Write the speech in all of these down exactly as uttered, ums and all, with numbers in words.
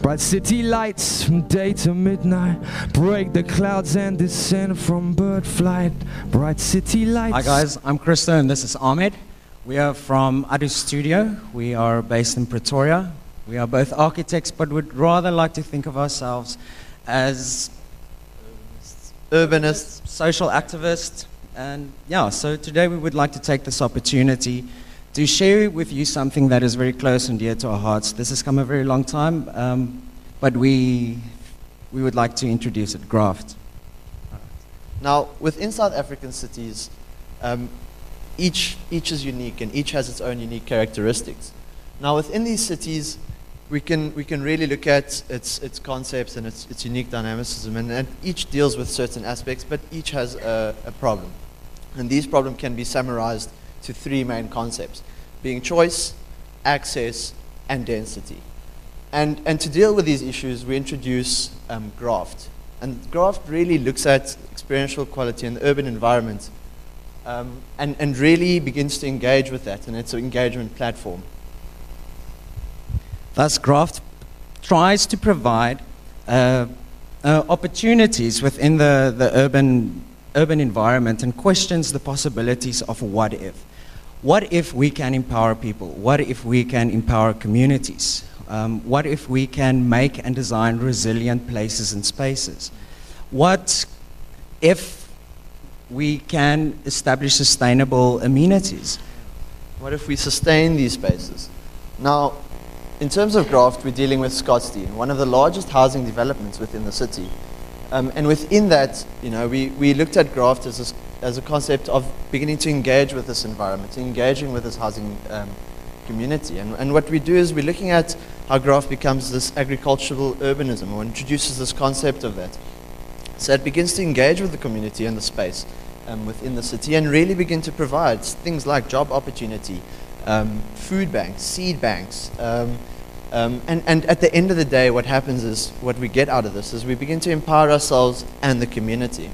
Bright city lights from day to midnight, break the clouds and descend from bird flight. Bright city lights. Hi guys, I'm Krista and this is Ahmed. We are from Adu Studio. We are based in Pretoria. We are both architects, but would rather like to think of ourselves as urbanists, social activists, and yeah, so today we would like to take this opportunity to share with you something that is very close and dear to our hearts. This has come a very long time, um, but we, we would like to introduce it, Graft. Now, within South African cities, um, each, each is unique and each has its own unique characteristics. Now, within these cities, we can, we can really look at its, its concepts and its, its unique dynamicism, and, and each deals with certain aspects, but each has a, a problem. And these problems can be summarized to three main concepts, being choice, access, and density. And, and to deal with these issues, we introduce um, Graft. And Graft really looks at experiential quality in the urban environment um, and, and really begins to engage with that, and it's an engagement platform. Thus, Graft tries to provide uh, uh, opportunities within the, the urban, urban environment and questions the possibilities of what if. What if we can empower people? What if we can empower communities? Um, what if we can make and design resilient places and spaces? What if we can establish sustainable amenities? What if we sustain these spaces? Now, in terms of Graft, we're dealing with Scottsdene, one of the largest housing developments within the city. Um, and within that, you know, we, we looked at Graft as a, as a concept of beginning to engage with this environment, engaging with this housing um, community. And, and what we do is we're looking at how Graft becomes this agricultural urbanism, or introduces this concept of that. So it begins to engage with the community and the space um, within the city, and really begin to provide things like job opportunity, um, food banks, seed banks, um, Um, and, and at the end of the day, what happens is, what we get out of this is we begin to empower ourselves and the community.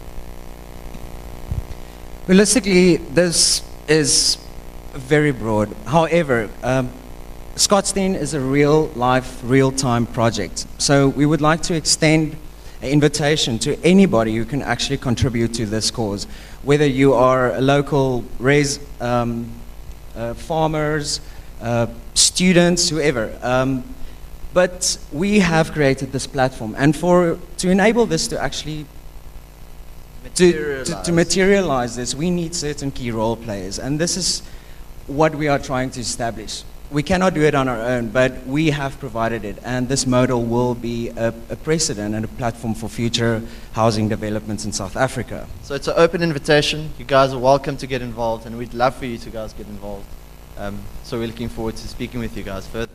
Realistically, this is very broad. However, um, Scottsdene is a real-life, real-time project. So we would like to extend an invitation to anybody who can actually contribute to this cause, whether you are a local raise, um, uh, farmers, uh, students, whoever. Um, but we have created this platform, and for to enable this to actually to, to, to materialize this, we need certain key role players, and this is what we are trying to establish. We cannot do it on our own, but we have provided it, and this model will be a, a precedent and a platform for future housing developments in South Africa. So it's an open invitation. You guys are welcome to get involved, and we'd love for you to guys get involved. Um, so we're looking forward to speaking with you guys further.